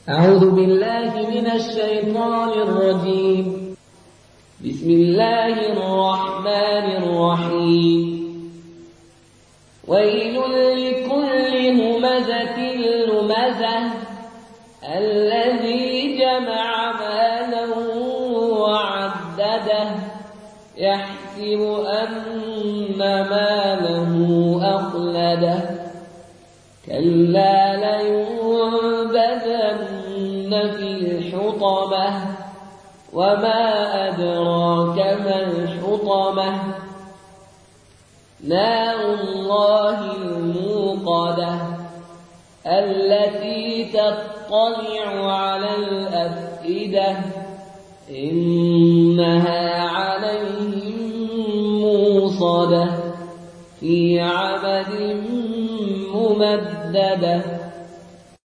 أعوذ بالله من الشيطان الرجيم. بسم الله الرحمن الرحيم. ويل لكل همزة لمزة الذي جمع مالا وعدده يحسب أن ماله أخلده كلا لينبذن في الحطمة وما أدراك ما الحطمة نار الله الموقدة التي تطلع على الأفئدة إنها عليهم موصدة في عمد ممددة.